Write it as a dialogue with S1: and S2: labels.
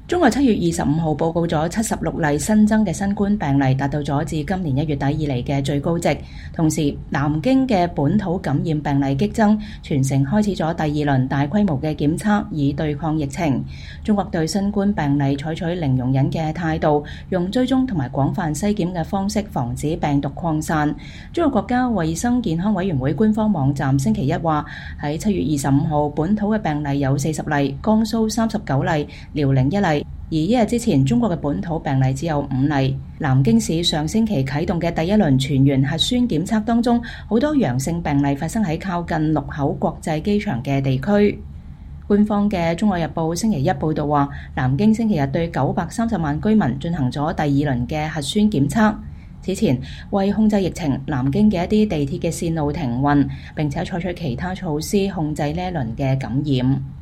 S1: 中國7月25號報告咗76例新增嘅新冠病例，達到咗自今年1月底以嚟嘅最高值。同時，南京嘅本土感染病例激增，全城開始咗第二輪大規模嘅檢測，以對抗疫情。中國對新冠病例採取零容忍嘅態度，用追蹤同埋廣泛篩檢嘅方式防止病毒擴散。中國國家衛生健康委員會官方網站星期一話，喺7月25號本土嘅病例有40例，江蘇39例，遼寧1例。而一日之前，中國嘅本土病例只有5例。南京市上星期啟動嘅第一輪全員核酸檢測當中，好多陽性病例發生喺靠近祿口國際機場嘅地區。官方嘅《中國日報》星期一報導話，南京星期日對930萬居民進行咗第二輪嘅核酸檢測。此前，為控制疫情，南京嘅一啲地鐵嘅線路停運，並且採取其他措施控制呢一輪嘅感染。